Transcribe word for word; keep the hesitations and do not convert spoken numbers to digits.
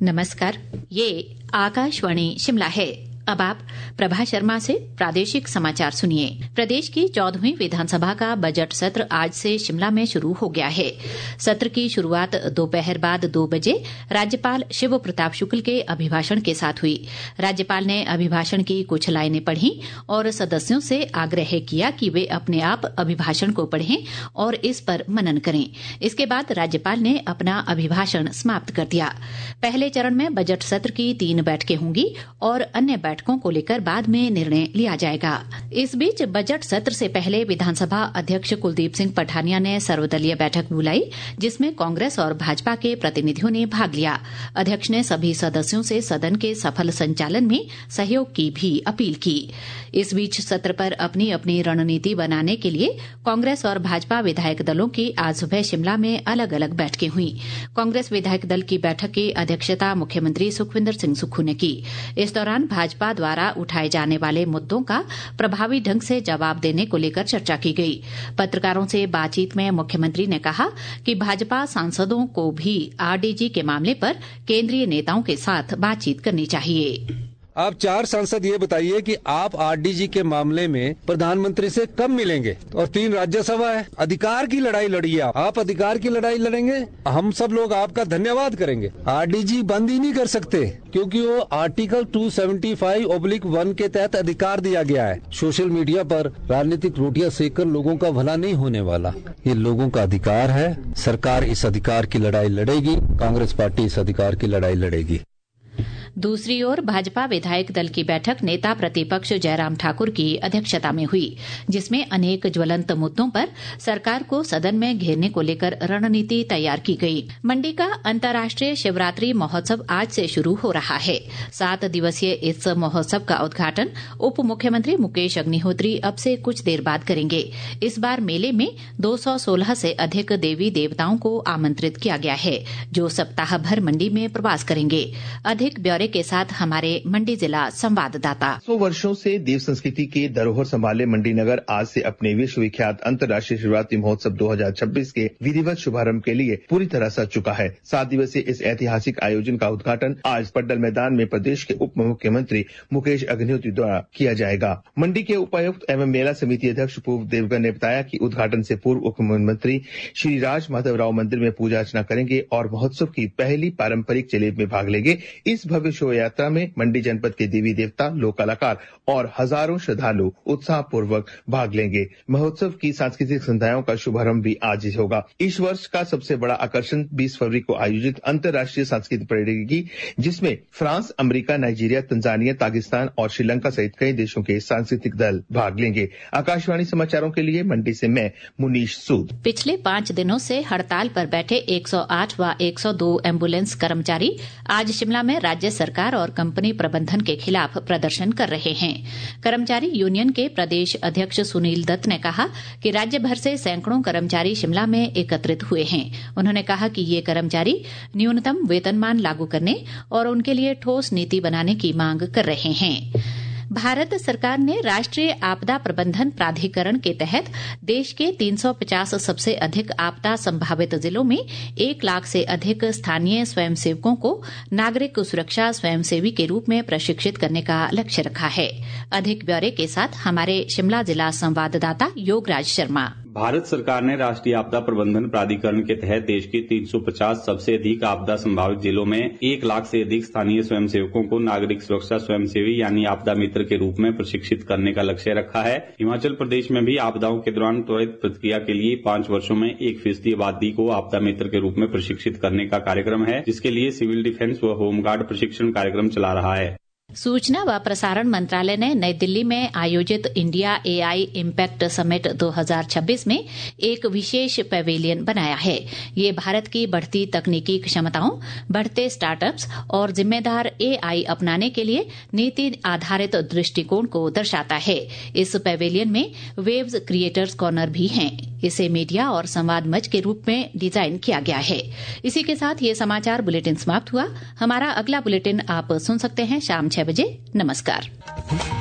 नमस्कार, ये आकाशवाणी शिमला है। अब आप प्रभा शर्मा से प्रादेशिक समाचार सुनिए। प्रदेश की चौदहवीं विधानसभा का बजट सत्र आज से शिमला में शुरू हो गया है। सत्र की शुरुआत दोपहर बाद दो बजे राज्यपाल शिव प्रताप शुक्ल के अभिभाषण के साथ हुई। राज्यपाल ने अभिभाषण की कुछ लाइनें पढ़ी और सदस्यों से आग्रह किया कि वे अपने आप अभिभाषण को पढ़ें और इस पर मनन करें। इसके बाद राज्यपाल ने अपना अभिभाषण समाप्त कर दिया। पहले चरण में बजट सत्र की तीन बैठकें होंगी और अन्य बैठकों को लेकर बाद में निर्णय लिया जाएगा। इस बीच बजट सत्र से पहले विधानसभा अध्यक्ष कुलदीप सिंह पठानिया ने सर्वदलीय बैठक बुलाई, जिसमें कांग्रेस और भाजपा के प्रतिनिधियों ने भाग लिया। अध्यक्ष ने सभी सदस्यों से सदन के सफल संचालन में सहयोग की भी अपील की। इस बीच सत्र पर अपनी अपनी रणनीति बनाने के लिए कांग्रेस और भाजपा विधायक दलों की आज सुबह शिमला में अलग अलग बैठकें हुई। कांग्रेस विधायक दल की बैठक की अध्यक्षता मुख्यमंत्री सुखविंदर सिंह सुक्खू ने की। इस दौरान भाजपा द्वारा उठाए जाने वाले मुद्दों का प्रभावी ढंग से जवाब देने को लेकर चर्चा की गई। पत्रकारों से बातचीत में मुख्यमंत्री ने कहा कि भाजपा सांसदों को भी आरडीजी के मामले पर केंद्रीय नेताओं के साथ बातचीत करनी चाहिए। आप चार सांसद ये बताइए कि आप आरडीजी के मामले में प्रधानमंत्री से कब मिलेंगे? और तीन राज्यसभा है, अधिकार की लड़ाई लड़िए। आप आप अधिकार की लड़ाई लड़ेंगे, हम सब लोग आपका धन्यवाद करेंगे। आरडीजी बंद ही नहीं कर सकते, क्योंकि वो आर्टिकल दो सौ पचहत्तर ऑब्लिक वन के तहत अधिकार दिया गया है। सोशल मीडिया पर राजनीतिक रोटियां सेककर लोगों का भला नहीं होने वाला। ये लोगों का अधिकार है। सरकार इस अधिकार की लड़ाई लड़ेगी, कांग्रेस पार्टी इस अधिकार की लड़ाई लड़ेगी। दूसरी ओर भाजपा विधायक दल की बैठक नेता प्रतिपक्ष जयराम ठाकुर की अध्यक्षता में हुई, जिसमें अनेक ज्वलंत मुद्दों पर सरकार को सदन में घेरने को लेकर रणनीति तैयार की गई। मंडी का अंतर्राष्ट्रीय शिवरात्रि महोत्सव आज से शुरू हो रहा है। सात दिवसीय इस महोत्सव का उद्घाटन उप मुख्यमंत्री मुकेश अग्निहोत्री अब से कुछ देर बाद करेंगे। इस बार मेले में दो सौ सोलह से अधिक देवी देवताओं को आमंत्रित किया गया है, जो सप्ताह भर मंडी में प्रवास करेंगे। अधिक ब्यौरे के साथ हमारे मंडी जिला संवाददाता। सौ वर्षों से देव संस्कृति के धरोहर संभाले मंडी नगर आज से अपने विश्व विख्यात अंतर्राष्ट्रीय शिवरात्रि महोत्सव दो हजार छब्बीस के विधिवत शुभारंभ के लिए पूरी तरह सज चुका है। सात दिवसीय इस ऐतिहासिक आयोजन का उद्घाटन आज पड्डल मैदान में प्रदेश के उप मुख्यमंत्री मुकेश अग्निहोत्री द्वारा किया जाएगा। मंडी के उपायुक्त एवं मेला समिति अध्यक्ष पूर्व देवगन ने बताया कि उद्घाटन से पूर्व उप मुख्यमंत्री श्री राज माधव राव मंदिर में पूजा अर्चना करेंगे और महोत्सव की पहली पारंपरिक जलेब में भाग लेंगे। इस भव्य शोभा यात्रा में मंडी जनपद के देवी देवता, लोक कलाकार और हजारों श्रद्धालु उत्साह पूर्वक भाग लेंगे। महोत्सव की सांस्कृतिक संध्याओं का शुभारंभ भी आज ही होगा। इस वर्ष का सबसे बड़ा आकर्षण बीस फरवरी को आयोजित अंतर्राष्ट्रीय सांस्कृतिक परेड की, जिसमें France, America, Nigeria, Tanzania, Pakistan और श्रीलंका सहित कई देशों के सांस्कृतिक दल भाग लेंगे। आकाशवाणी समाचारों के लिए मंडी से मैं मुनीश सूद। पिछले पांच दिनों से हड़ताल पर बैठे एक सौ आठ व एक सौ दो एम्बुलेंस कर्मचारी आज शिमला में राज्य सरकार और कंपनी प्रबंधन के खिलाफ प्रदर्शन कर रहे हैं। कर्मचारी यूनियन के प्रदेश अध्यक्ष सुनील दत्त ने कहा कि राज्य भर से सैकड़ों कर्मचारी शिमला में एकत्रित हुए हैं। उन्होंने कहा कि ये कर्मचारी न्यूनतम वेतनमान लागू करने और उनके लिए ठोस नीति बनाने की मांग कर रहे हैं। भारत सरकार ने राष्ट्रीय आपदा प्रबंधन प्राधिकरण के तहत देश के तीन सौ पचास सबसे अधिक आपदा संभावित जिलों में एक लाख से अधिक स्थानीय स्वयंसेवकों को नागरिक सुरक्षा स्वयंसेवी के रूप में प्रशिक्षित करने का लक्ष्य रखा है। अधिक ब्यौरे के साथ हमारे शिमला जिला संवाददाता योगराज शर्मा। भारत सरकार ने राष्ट्रीय आपदा प्रबंधन प्राधिकरण के तहत देश के तीन सौ पचास सबसे अधिक आपदा संभावित जिलों में एक लाख से अधिक स्थानीय स्वयंसेवकों को नागरिक सुरक्षा स्वयंसेवी यानी आपदा मित्र के रूप में प्रशिक्षित करने का लक्ष्य रखा है। हिमाचल प्रदेश में भी आपदाओं के दौरान त्वरित प्रतिक्रिया के लिए पांच वर्षों में एक फीसदी आबादी को आपदा मित्र के रूप में प्रशिक्षित करने का कार्यक्रम है, जिसके लिए सिविल डिफेंस व होमगार्ड प्रशिक्षण कार्यक्रम चला रहा है। सूचना व प्रसारण मंत्रालय ने नई दिल्ली में आयोजित इंडिया एआई इम्पैक्ट समिट दो हजार छब्बीस में एक विशेष पैवेलियन बनाया है। ये भारत की बढ़ती तकनीकी क्षमताओं, बढ़ते स्टार्टअप्स और जिम्मेदार एआई अपनाने के लिए नीति आधारित दृष्टिकोण को दर्शाता है। इस पैवेलियन में वेव्स क्रिएटर्स कॉर्नर भी हैं। इसे मीडिया और संवाद मंच के रूप में डिजाइन किया गया है। इसी के साथ ये समाचार बुलेटिन समाप्त हुआ। हमारा अगला बुलेटिन आप सुन सकते हैं शाम छह बजे। नमस्कार।